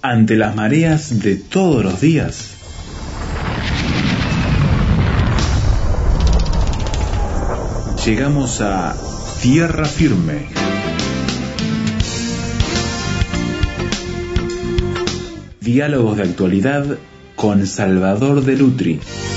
Ante las mareas de todos los días, llegamos a tierra firme. Diálogos de actualidad con Salvador de Lutri.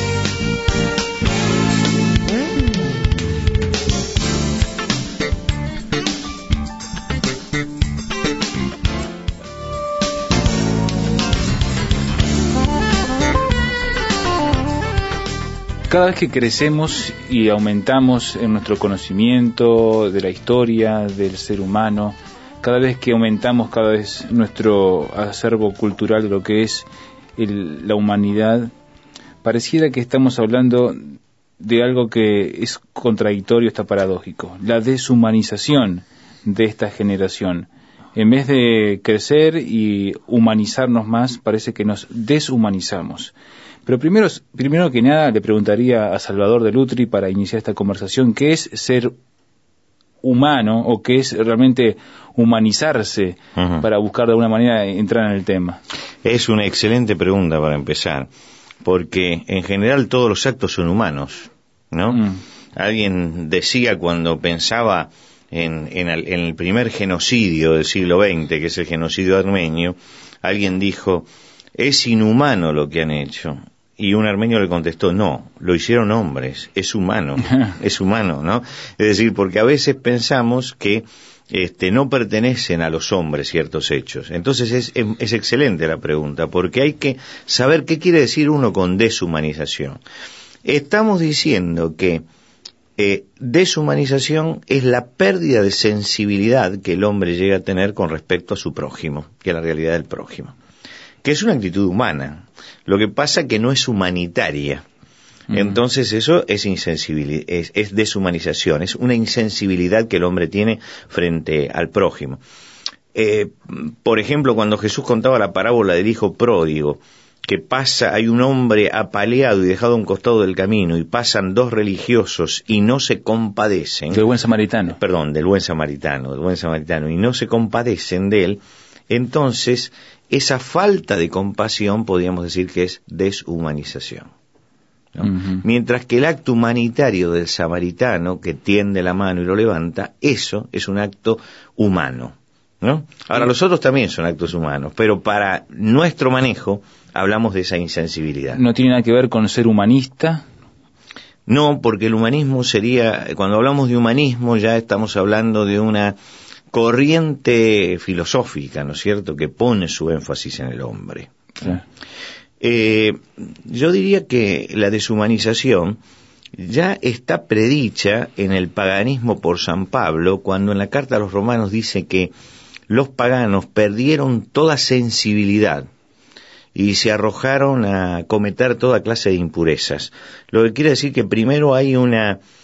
Cada vez que crecemos y aumentamos en nuestro conocimiento de la historia, del ser humano, cada vez que aumentamos cada vez nuestro acervo cultural de lo que es la humanidad, pareciera que estamos hablando de algo que es contradictorio, está paradójico, la deshumanización de esta generación. En vez de crecer y humanizarnos más, parece que nos deshumanizamos. Pero primero que nada le preguntaría a Salvador de Lutri, para iniciar esta conversación, ¿qué es ser humano o qué es realmente humanizarse para buscar de alguna manera entrar en el tema? Es una excelente pregunta para empezar, porque en general todos los actos son humanos, ¿no? Alguien decía cuando pensaba en el primer genocidio del siglo XX, que es el genocidio armenio, alguien dijo, es inhumano lo que han hecho. Y un armenio le contestó, no, lo hicieron hombres, es humano, ¿no? Es decir, porque a veces pensamos que no pertenecen a los hombres ciertos hechos. Entonces es excelente la pregunta, porque hay que saber qué quiere decir uno con deshumanización. Estamos diciendo que deshumanización es la pérdida de sensibilidad que el hombre llega a tener con respecto a su prójimo, que es la realidad del prójimo, que es una actitud humana. Lo que pasa que no es humanitaria. Entonces eso es insensibilidad, es deshumanización, es una insensibilidad que el hombre tiene frente al prójimo. Por ejemplo, cuando Jesús contaba la parábola del hijo pródigo, que hay un hombre apaleado y dejado a un costado del camino, y pasan dos religiosos y no se compadecen. Del buen samaritano. Perdón, del buen samaritano, y no se compadecen de él, entonces esa falta de compasión podríamos decir que es deshumanización, ¿no? Mientras que el acto humanitario del samaritano, que tiende la mano y lo levanta, eso es un acto humano, ¿no? Ahora, los otros también son actos humanos, pero para nuestro manejo hablamos de esa insensibilidad. ¿No tiene nada que ver con ser humanista? No, porque el humanismo sería, cuando hablamos de humanismo ya estamos hablando de una corriente filosófica, ¿no es cierto?, que pone su énfasis en el hombre. Sí. Yo diría que la deshumanización ya está predicha en el paganismo por San Pablo, cuando en la carta a los romanos dice que los paganos perdieron toda sensibilidad y se arrojaron a cometer toda clase de impurezas. Lo que quiere decir que primero hay un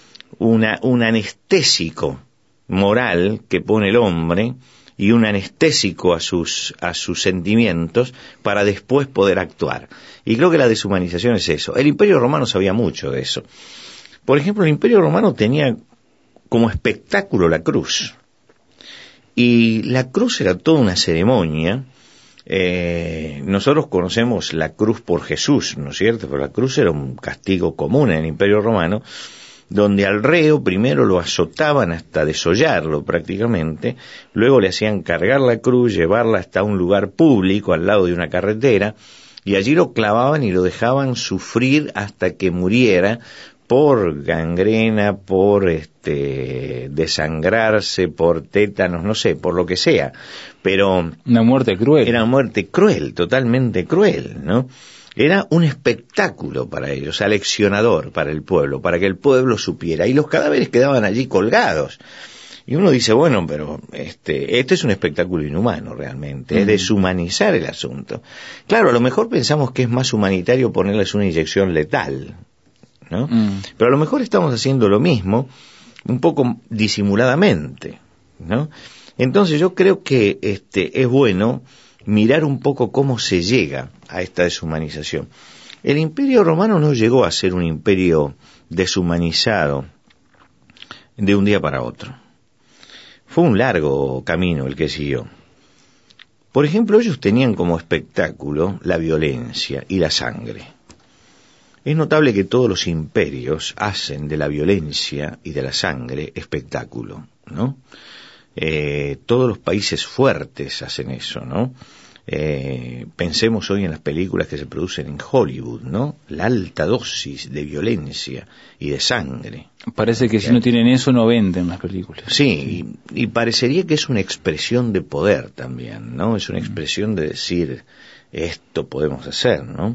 anestésico moral que pone el hombre y un anestésico a sus sentimientos para después poder actuar. Y creo que la deshumanización es eso. El Imperio Romano sabía mucho de eso. Por ejemplo, el Imperio Romano tenía como espectáculo la cruz. Y la cruz era toda una ceremonia. Nosotros conocemos la cruz por Jesús, ¿no es cierto? Pero la cruz era un castigo común en el Imperio Romano, donde al reo primero lo azotaban hasta desollarlo prácticamente, luego le hacían cargar la cruz, llevarla hasta un lugar público al lado de una carretera, y allí lo clavaban y lo dejaban sufrir hasta que muriera por gangrena, por desangrarse, por tétanos, no sé, por lo que sea. Pero una muerte cruel. Era una muerte cruel, totalmente cruel, ¿no? Era un espectáculo para ellos, aleccionador para el pueblo, para que el pueblo supiera. Y los cadáveres quedaban allí colgados. Y uno dice, bueno, pero este es un espectáculo inhumano realmente, es deshumanizar el asunto. Claro, a lo mejor pensamos que es más humanitario ponerles una inyección letal, ¿no? Pero a lo mejor estamos haciendo lo mismo, un poco disimuladamente, ¿no? Entonces yo creo que es bueno mirar un poco cómo se llega a esta deshumanización. El Imperio Romano no llegó a ser un imperio deshumanizado de un día para otro. Fue un largo camino el que siguió. Por ejemplo, ellos tenían como espectáculo la violencia y la sangre. Es notable que todos los imperios hacen de la violencia y de la sangre espectáculo, ¿no? Todos los países fuertes hacen eso, ¿no? Pensemos hoy en las películas que se producen en Hollywood, ¿no? La alta dosis de violencia y de sangre. Parece que si no tienen eso no venden las películas. Sí, y parecería que es una expresión de poder también, ¿no? Es una expresión de decir, esto podemos hacer, ¿no?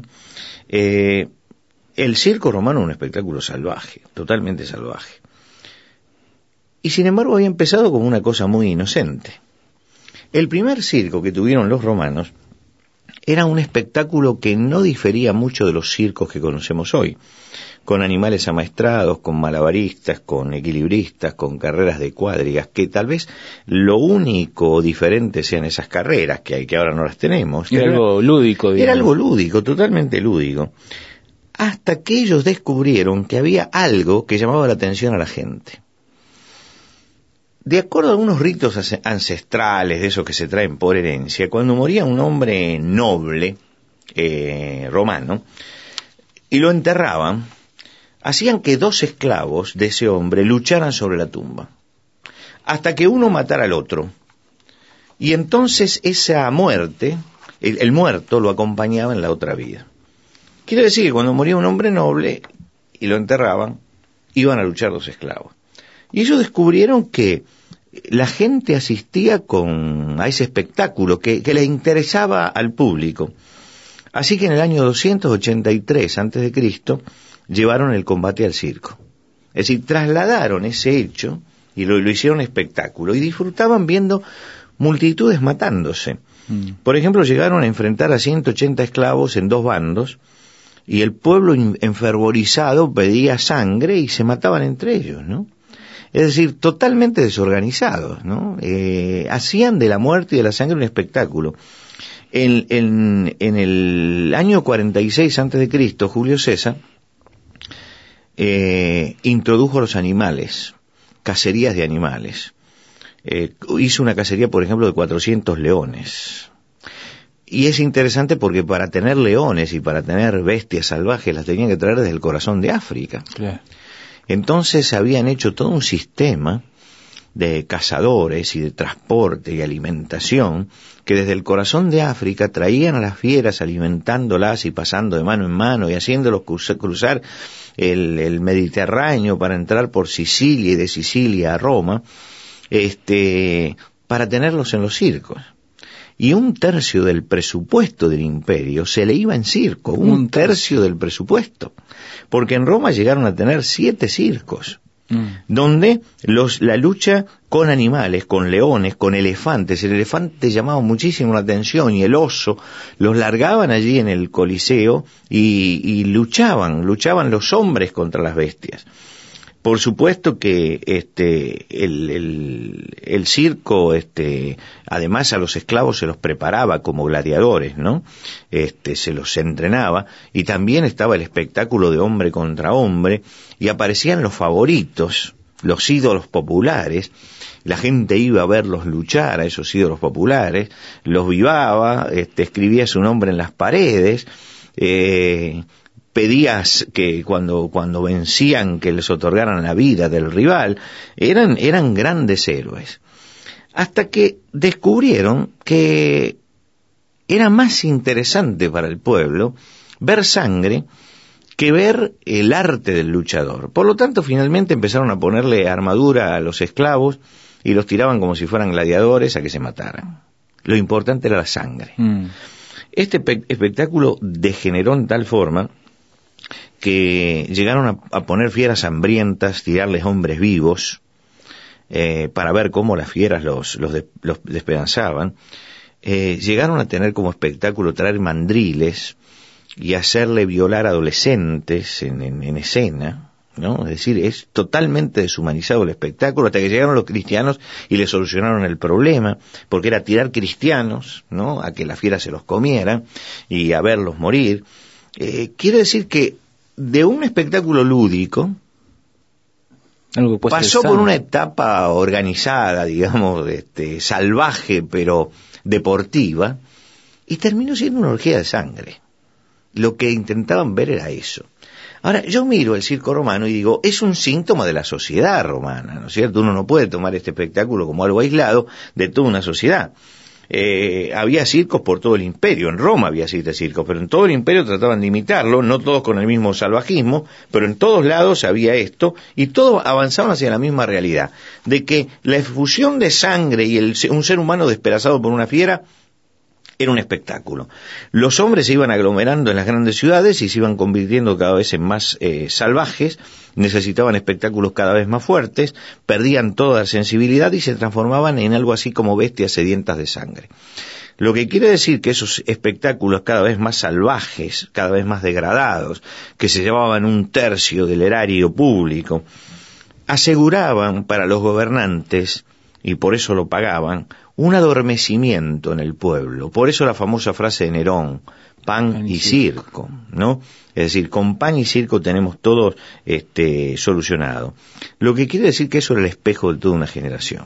El circo romano es un espectáculo salvaje, totalmente salvaje. Y sin embargo había empezado como una cosa muy inocente. El primer circo que tuvieron los romanos era un espectáculo que no difería mucho de los circos que conocemos hoy, con animales amaestrados, con malabaristas, con equilibristas, con carreras de cuadrigas, que tal vez lo único diferente sean esas carreras que ahora no las tenemos. Era algo lúdico, digamos. Era algo lúdico, totalmente lúdico. Hasta que ellos descubrieron que había algo que llamaba la atención a la gente. De acuerdo a algunos ritos ancestrales, de esos que se traen por herencia, cuando moría un hombre noble romano y lo enterraban, hacían que 2 esclavos de ese hombre lucharan sobre la tumba, hasta que uno matara al otro. Y entonces esa muerte, el muerto lo acompañaba en la otra vida. Quiere decir que cuando moría un hombre noble y lo enterraban, iban a luchar 2 esclavos. Y ellos descubrieron que la gente asistía a ese espectáculo que le interesaba al público. Así que en el año 283 a.C. llevaron el combate al circo. Es decir, trasladaron ese hecho y lo hicieron espectáculo y disfrutaban viendo multitudes matándose. Por ejemplo, llegaron a enfrentar a 180 esclavos en 2 bandos y el pueblo enfervorizado pedía sangre y se mataban entre ellos, ¿no? Es decir, totalmente desorganizados, ¿no? Hacían de la muerte y de la sangre un espectáculo. En el año 46 a.C., Julio César introdujo los animales, cacerías de animales. Hizo una cacería, por ejemplo, de 400 leones. Y es interesante porque para tener leones y para tener bestias salvajes las tenían que traer desde el corazón de África. Claro. Entonces habían hecho todo un sistema de cazadores y de transporte y alimentación que desde el corazón de África traían a las fieras alimentándolas y pasando de mano en mano y haciéndolos cruzar el Mediterráneo para entrar por Sicilia y de Sicilia a Roma, para tenerlos en los circos. Y 1/3 del presupuesto del imperio se le iba en circo, 1/3 del presupuesto. Porque en Roma llegaron a tener 7 circos, donde la lucha con animales, con leones, con elefantes, el elefante llamaba muchísimo la atención y el oso, los largaban allí en el Coliseo y luchaban los hombres contra las bestias. Por supuesto que el circo, además a los esclavos se los preparaba como gladiadores, ¿no? Se los entrenaba y también estaba el espectáculo de hombre contra hombre y aparecían los favoritos, los ídolos populares. La gente iba a verlos luchar a esos ídolos populares, los vivaba, escribía su nombre en las paredes, pedías que cuando vencían que les otorgaran la vida del rival, eran grandes héroes. Hasta que descubrieron que era más interesante para el pueblo ver sangre que ver el arte del luchador. Por lo tanto, finalmente empezaron a ponerle armadura a los esclavos y los tiraban como si fueran gladiadores a que se mataran. Lo importante era la sangre. Este espectáculo degeneró en tal forma que llegaron a poner fieras hambrientas, tirarles hombres vivos, para ver cómo las fieras los despedazaban. Llegaron a tener como espectáculo traer mandriles y hacerle violar adolescentes en escena, ¿no? Es decir, es totalmente deshumanizado el espectáculo, hasta que llegaron los cristianos y le solucionaron el problema, porque era tirar cristianos, ¿no?, a que la fiera se los comiera y a verlos morir. Quiere decir que de un espectáculo lúdico Algo que puede pasó ser por sano. una etapa organizada, digamos, salvaje, pero deportiva, y terminó siendo una orgía de sangre. Lo que intentaban ver era eso. Ahora, yo miro el circo romano y digo, es un síntoma de la sociedad romana, ¿no es cierto? Uno no puede tomar este espectáculo como algo aislado de toda una sociedad. Había circos por todo el imperio, en Roma había 7 circos, pero en todo el imperio trataban de imitarlo, no todos con el mismo salvajismo, pero en todos lados había esto, y todos avanzaban hacia la misma realidad, de que la efusión de sangre y un ser humano despedazado por una fiera era un espectáculo. Los hombres se iban aglomerando en las grandes ciudades y se iban convirtiendo cada vez en más salvajes, necesitaban espectáculos cada vez más fuertes, perdían toda sensibilidad y se transformaban en algo así como bestias sedientas de sangre. Lo que quiere decir que esos espectáculos cada vez más salvajes, cada vez más degradados, que se llevaban 1/3 del erario público, aseguraban para los gobernantes, y por eso lo pagaban, un adormecimiento en el pueblo. Por eso la famosa frase de Nerón, pan y circo, ¿no? Es decir, con pan y circo tenemos todo solucionado. Lo que quiere decir que eso era el espejo de toda una generación.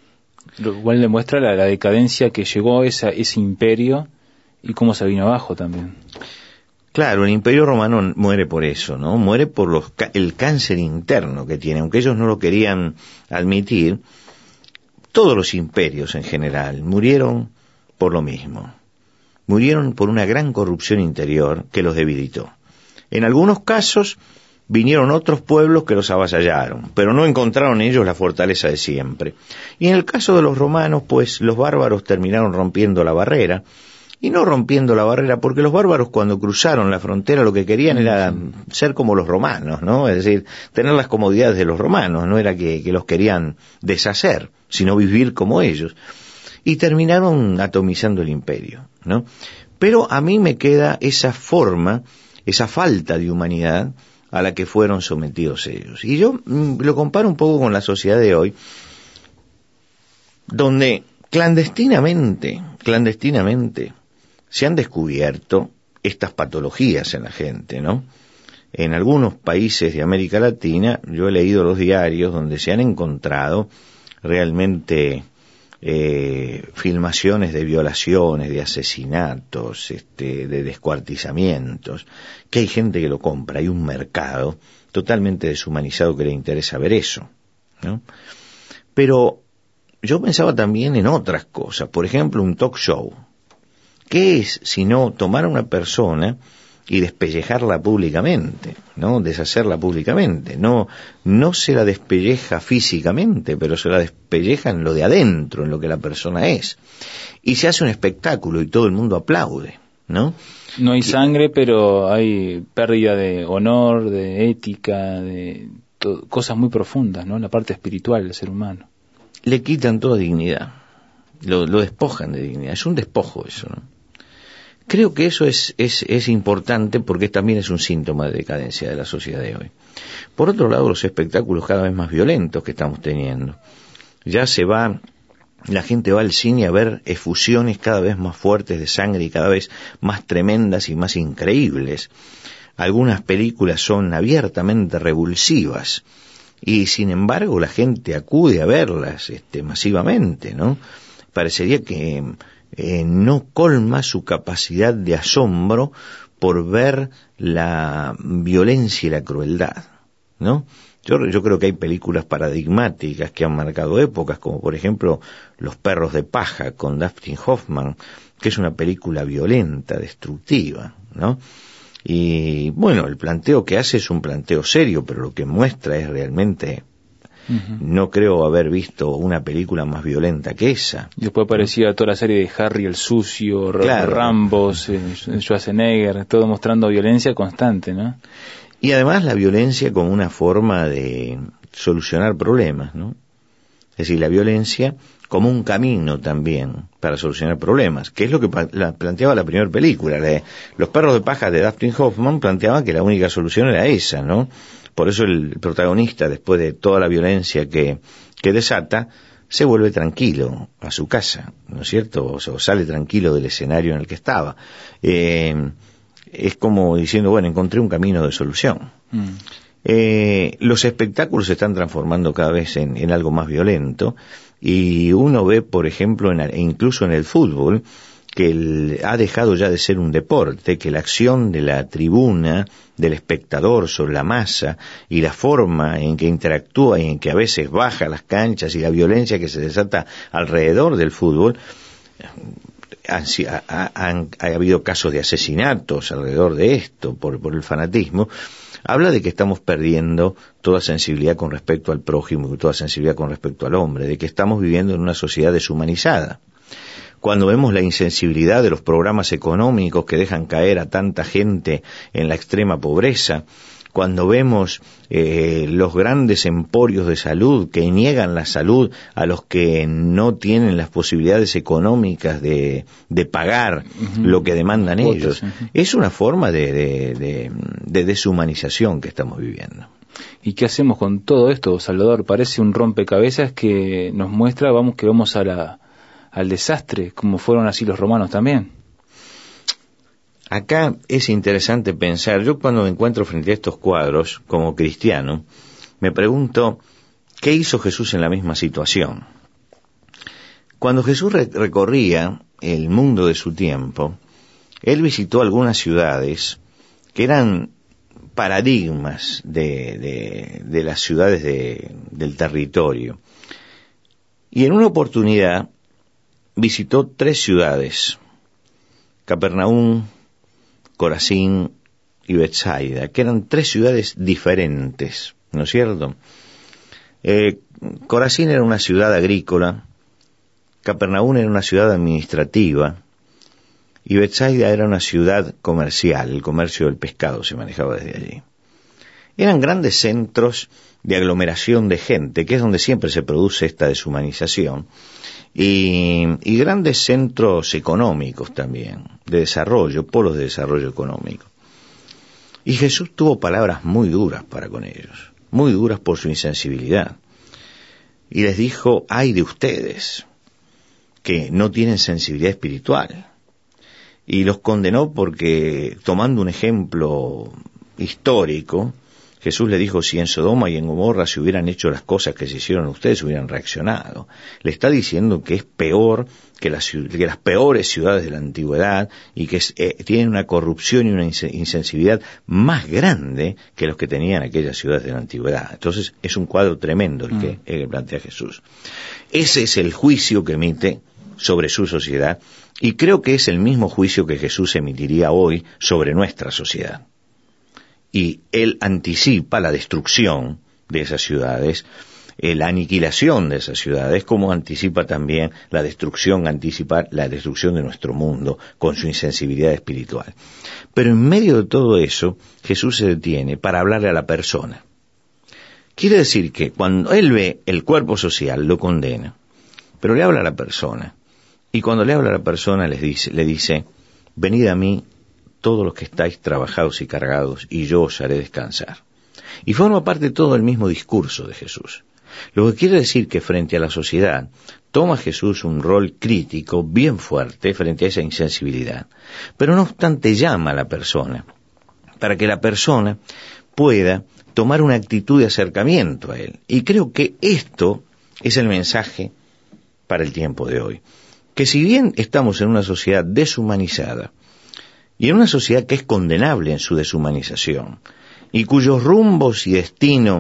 Lo cual demuestra la decadencia que llegó ese imperio y cómo se vino abajo también. Claro, el Imperio Romano muere por eso, ¿no? Muere por el cáncer interno que tiene, aunque ellos no lo querían admitir. Todos los imperios en general murieron por lo mismo. Murieron por una gran corrupción interior que los debilitó. En algunos casos vinieron otros pueblos que los avasallaron, pero no encontraron ellos la fortaleza de siempre. Y en el caso de los romanos, pues los bárbaros terminaron rompiendo la barrera, y no rompiendo la barrera, porque los bárbaros cuando cruzaron la frontera lo que querían era ser como los romanos, ¿no? Es decir, tener las comodidades de los romanos, no era que los querían deshacer, sino vivir como ellos. Y terminaron atomizando el imperio, ¿no? Pero a mí me queda esa forma, esa falta de humanidad a la que fueron sometidos ellos. Y yo lo comparo un poco con la sociedad de hoy, donde clandestinamente, se han descubierto estas patologías en la gente, ¿no? En algunos países de América Latina, yo he leído los diarios donde se han encontrado realmente filmaciones de violaciones, de asesinatos, de descuartizamientos, que hay gente que lo compra, hay un mercado totalmente deshumanizado que le interesa ver eso, ¿no? Pero yo pensaba también en otras cosas, por ejemplo, un talk show. ¿Qué es sino tomar a una persona y despellejarla públicamente, ¿no? Deshacerla públicamente. No se la despelleja físicamente, pero se la despelleja en lo de adentro, en lo que la persona es. Y se hace un espectáculo y todo el mundo aplaude, ¿no? No hay sangre, pero hay pérdida de honor, de ética, de cosas muy profundas, ¿no? La parte espiritual del ser humano. Le quitan toda dignidad, lo despojan de dignidad. Es un despojo eso, ¿no? Creo que eso es importante porque también es un síntoma de decadencia de la sociedad de hoy. Por otro lado, los espectáculos cada vez más violentos que estamos teniendo. La gente va al cine a ver efusiones cada vez más fuertes de sangre y cada vez más tremendas y más increíbles. Algunas películas son abiertamente revulsivas y sin embargo la gente acude a verlas masivamente, ¿no? Parecería que no colma su capacidad de asombro por ver la violencia y la crueldad, ¿no? Yo creo que hay películas paradigmáticas que han marcado épocas, como por ejemplo Los perros de paja con Dustin Hoffman, que es una película violenta, destructiva, ¿no? Y bueno, el planteo que hace es un planteo serio, pero lo que muestra es realmente... No creo haber visto una película más violenta que esa. Después aparecía toda la serie de Harry el Sucio, claro. Rambo, Schwarzenegger, todo mostrando violencia constante, ¿no? Y además la violencia como una forma de solucionar problemas, ¿no? Es decir, la violencia como un camino también para solucionar problemas, que es lo que planteaba la primera película. Los perros de paja de Dustin Hoffman planteaba que la única solución era esa, ¿no? Por eso el protagonista, después de toda la violencia que desata, se vuelve tranquilo a su casa, ¿no es cierto? O sale tranquilo del escenario en el que estaba. Es como diciendo, bueno, encontré un camino de solución. Los espectáculos se están transformando cada vez en algo más violento, y uno ve, por ejemplo, incluso en el fútbol, que ha dejado ya de ser un deporte, que la acción de la tribuna, del espectador sobre la masa, y la forma en que interactúa y en que a veces baja las canchas, y la violencia que se desata alrededor del fútbol, ha habido casos de asesinatos alrededor de esto por el fanatismo. Habla de que estamos perdiendo toda sensibilidad con respecto al prójimo, toda sensibilidad con respecto al hombre, de que estamos viviendo en una sociedad deshumanizada. Cuando vemos la insensibilidad de los programas económicos que dejan caer a tanta gente en la extrema pobreza, cuando vemos los grandes emporios de salud que niegan la salud a los que no tienen las posibilidades económicas de pagar lo que demandan ellos, es una forma de deshumanización que estamos viviendo. ¿Y qué hacemos con todo esto, Salvador? Parece un rompecabezas que nos muestra que vamos al desastre, como fueron así los romanos también. Acá es interesante pensar, yo cuando me encuentro frente a estos cuadros, como cristiano, me pregunto, ¿qué hizo Jesús en la misma situación? Cuando Jesús recorría el mundo de su tiempo, él visitó algunas ciudades que eran paradigmas de las ciudades del territorio. Y en una oportunidad visitó 3 ciudades, Capernaum, Corazín y Betsaida, que eran 3 ciudades diferentes, ¿no es cierto? Corazín era una ciudad agrícola, Capernaum era una ciudad administrativa, y Betsaida era una ciudad comercial, el comercio del pescado se manejaba desde allí. Eran grandes centros de aglomeración de gente, que es donde siempre se produce esta deshumanización, y grandes centros económicos también, de desarrollo, polos de desarrollo económico. Y Jesús tuvo palabras muy duras para con ellos, muy duras por su insensibilidad. Y les dijo, ay de ustedes, que no tienen sensibilidad espiritual. Y los condenó porque, tomando un ejemplo histórico, Jesús le dijo, si en Sodoma y en Gomorra se hubieran hecho las cosas que se hicieron, ustedes hubieran reaccionado. Le está diciendo que es peor que las peores ciudades de la antigüedad, y que tienen una corrupción y una insensibilidad más grande que los que tenían aquellas ciudades de la antigüedad. Entonces es un cuadro tremendo el que plantea Jesús. Ese es el juicio que emite sobre su sociedad, y creo que es el mismo juicio que Jesús emitiría hoy sobre nuestra sociedad. Y él anticipa la destrucción de esas ciudades, la aniquilación de esas ciudades, como anticipa también anticipa la destrucción de nuestro mundo con su insensibilidad espiritual. Pero en medio de todo eso, Jesús se detiene para hablarle a la persona. Quiere decir que cuando él ve el cuerpo social, lo condena, pero le habla a la persona. Y cuando le habla a la persona le dice, venid a mí todos los que estáis trabajados y cargados, y yo os haré descansar. Y forma parte todo el mismo discurso de Jesús. Lo que quiere decir que frente a la sociedad, toma Jesús un rol crítico bien fuerte frente a esa insensibilidad. Pero no obstante llama a la persona, para que la persona pueda tomar una actitud de acercamiento a él. Y creo que esto es el mensaje para el tiempo de hoy. Que si bien estamos en una sociedad deshumanizada, y en una sociedad que es condenable en su deshumanización, y cuyos rumbos y destino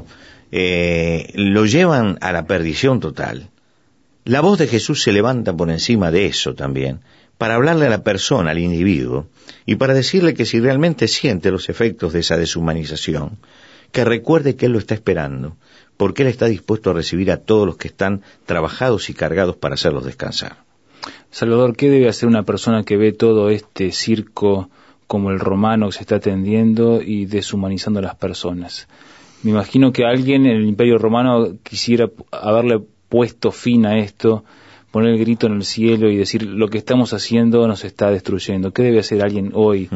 lo llevan a la perdición total, la voz de Jesús se levanta por encima de eso también, para hablarle a la persona, al individuo, y para decirle que si realmente siente los efectos de esa deshumanización, que recuerde que Él lo está esperando, porque Él está dispuesto a recibir a todos los que están trabajados y cargados para hacerlos descansar. Salvador, ¿qué debe hacer una persona que ve todo este circo como el romano que se está atendiendo y deshumanizando a las personas? Me imagino que alguien en el Imperio Romano quisiera haberle puesto fin a esto, poner el grito en el cielo y decir, lo que estamos haciendo nos está destruyendo. ¿Qué debe hacer alguien hoy?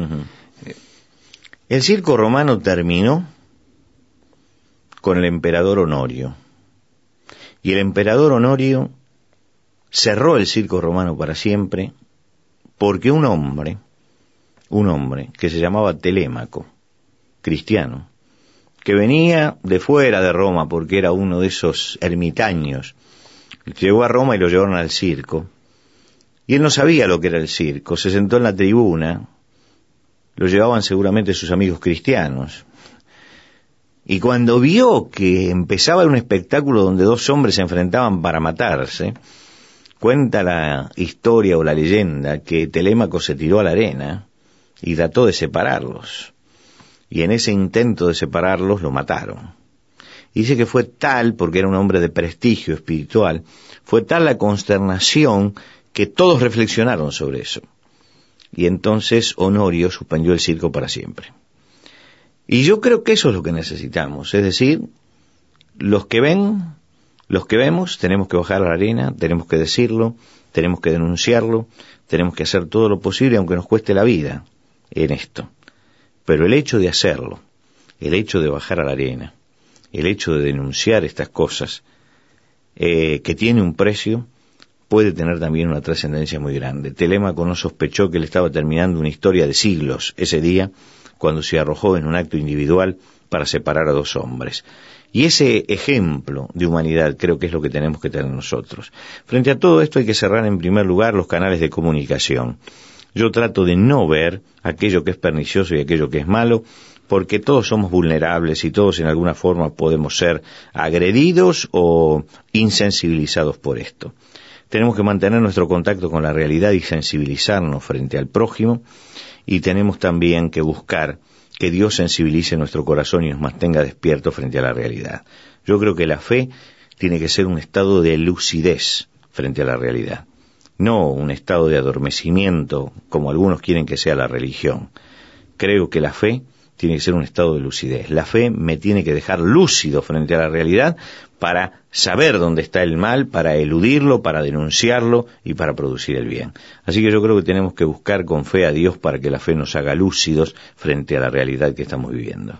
El circo romano terminó con el emperador Honorio. Y el emperador Honorio cerró el circo romano para siempre, porque un hombre que se llamaba Telémaco, cristiano, que venía de fuera de Roma, porque era uno de esos ermitaños. Llegó a Roma y lo llevaron al circo. Y él no sabía lo que era el circo, se sentó en la tribuna, lo llevaban seguramente sus amigos cristianos. Y cuando vio que empezaba un espectáculo donde dos hombres se enfrentaban para matarse, cuenta la historia o la leyenda que Telémaco se tiró a la arena y trató de separarlos. Y en ese intento de separarlos lo mataron. Y dice que fue tal, porque era un hombre de prestigio espiritual, fue tal la consternación que todos reflexionaron sobre eso. Y entonces Honorio suspendió el circo para siempre. Y yo creo que eso es lo que necesitamos, es decir, los que vemos, tenemos que bajar a la arena, tenemos que decirlo, tenemos que denunciarlo, tenemos que hacer todo lo posible, aunque nos cueste la vida en esto. Pero el hecho de hacerlo, el hecho de bajar a la arena, el hecho de denunciar estas cosas, que tiene un precio, puede tener también una trascendencia muy grande. Telémaco no sospechó que él estaba terminando una historia de siglos ese día, cuando se arrojó en un acto individual para separar a dos hombres. Y ese ejemplo de humanidad creo que es lo que tenemos que tener nosotros. Frente a todo esto hay que cerrar en primer lugar los canales de comunicación. Yo trato de no ver aquello que es pernicioso y aquello que es malo, porque todos somos vulnerables y todos en alguna forma podemos ser agredidos o insensibilizados por esto. Tenemos que mantener nuestro contacto con la realidad y sensibilizarnos frente al prójimo, y tenemos también que buscar que Dios sensibilice nuestro corazón y nos mantenga despiertos frente a la realidad. Yo creo que la fe tiene que ser un estado de lucidez frente a la realidad, no un estado de adormecimiento como algunos quieren que sea la religión. Creo que la fe tiene que ser un estado de lucidez. La fe me tiene que dejar lúcido frente a la realidad para saber dónde está el mal, para eludirlo, para denunciarlo y para producir el bien. Así que yo creo que tenemos que buscar con fe a Dios para que la fe nos haga lúcidos frente a la realidad que estamos viviendo.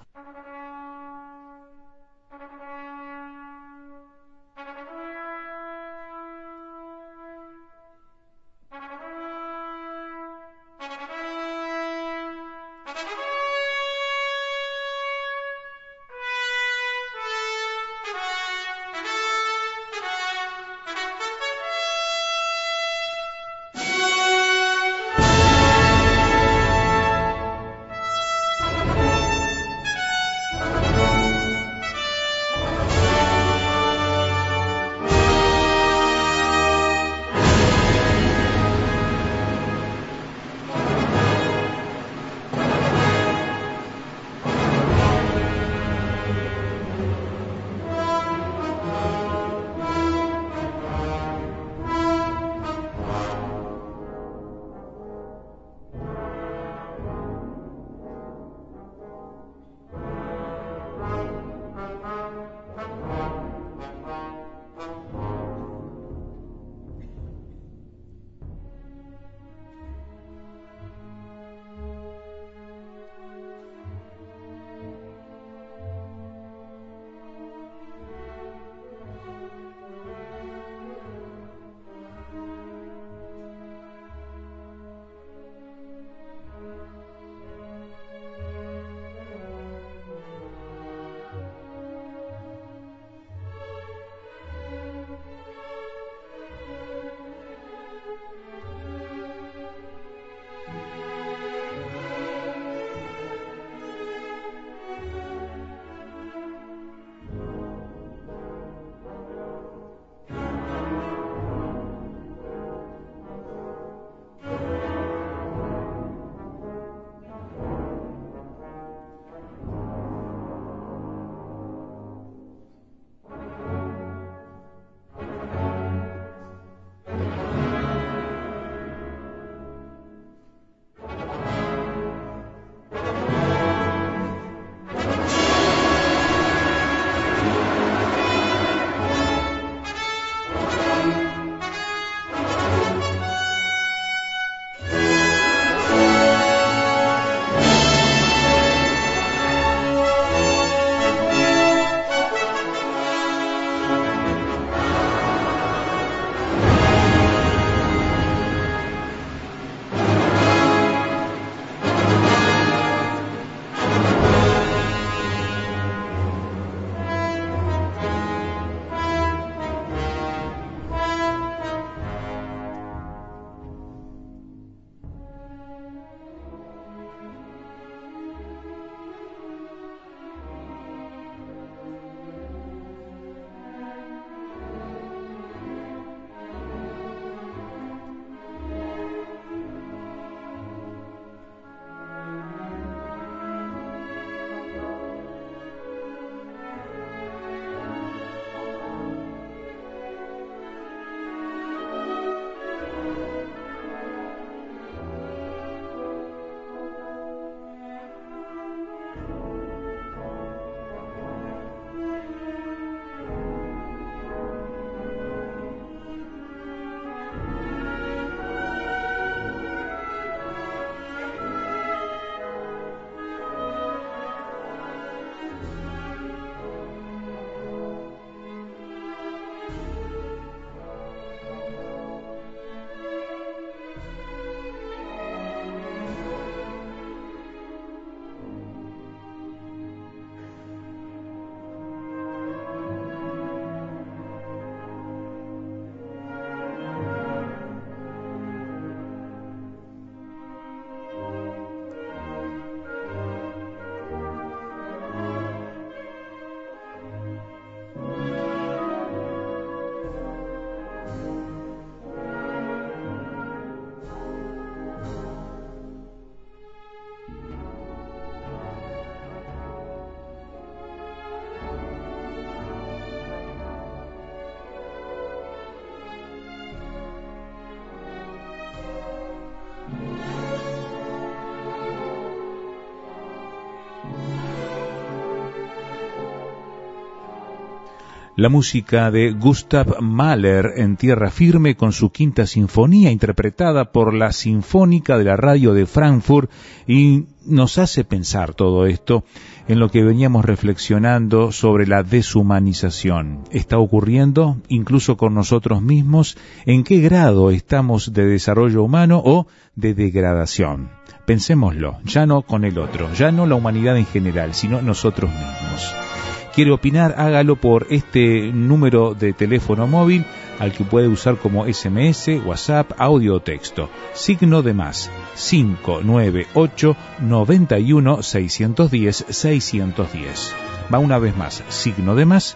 la música de Gustav Mahler en Tierra Firme con su quinta sinfonía interpretada por la Sinfónica de la Radio de Frankfurt, y nos hace pensar todo esto en lo que veníamos reflexionando sobre la deshumanización. ¿Está ocurriendo incluso con nosotros mismos? ¿En qué grado estamos de desarrollo humano o de degradación? Pensémoslo, ya no con el otro, ya no la humanidad en general, sino nosotros mismos. ¿Quiere opinar? Hágalo por este número de teléfono móvil al que puede usar como SMS, WhatsApp, audio o texto. Signo de más 598 91 610 610. Va una vez más, signo de más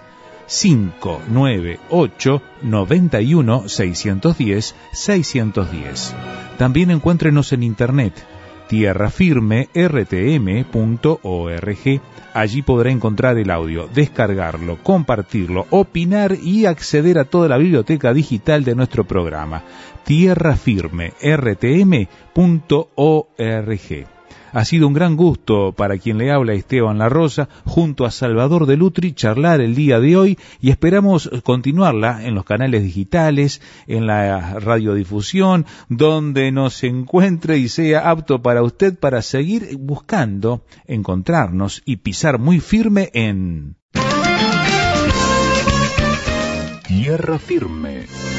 598 91 610 610. También encuéntrenos en internet tierrafirmertm.org. Allí podrá encontrar el audio, descargarlo, compartirlo, opinar y acceder a toda la biblioteca digital de nuestro programa. tierrafirmertm.org. Ha sido un gran gusto para quien le habla, Esteban La Rosa, junto a Salvador de Lutri, charlar el día de hoy, y esperamos continuarla en los canales digitales, en la radiodifusión, donde nos encuentre y sea apto para usted para seguir buscando, encontrarnos y pisar muy firme en Tierra Firme.